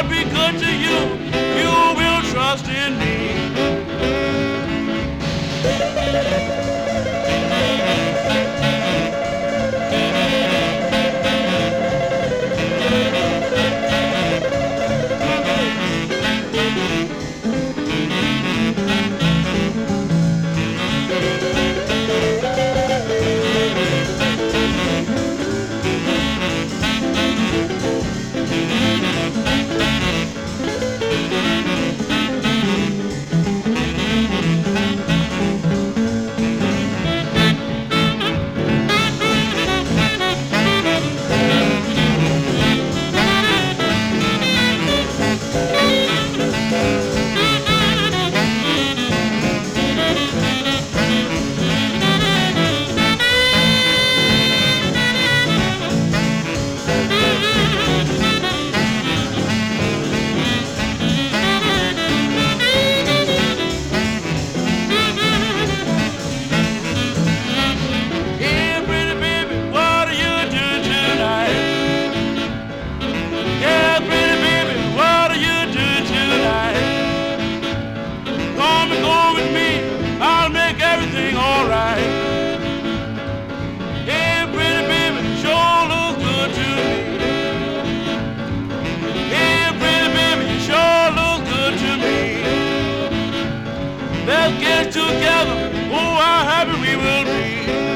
I'll be good to you. You will trust in me. Everything all right. Hey, pretty baby, sure look good to me. Hey, pretty baby, you sure look good to me. Let's get together. Oh, how happy we will be.